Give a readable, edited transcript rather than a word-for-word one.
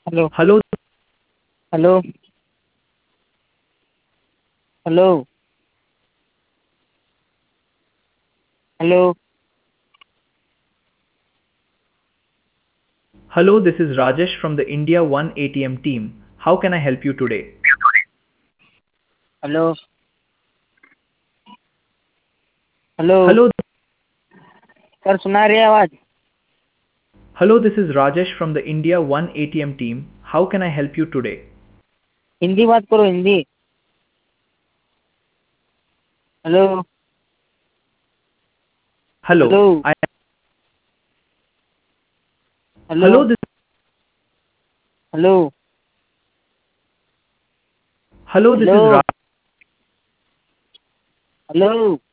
Hello hello. Hello hello hello Hello, this is Rajesh from the India One ATM team. How can I help you today? Hello hello Hello, sir सुना रही है आवाज? hello, this is Rajesh from the India One ATM team. How can I help you today? Hindi बात करो, Hindi. Hello hello Hello, I hello hello this hello hello this hello is Ra- hello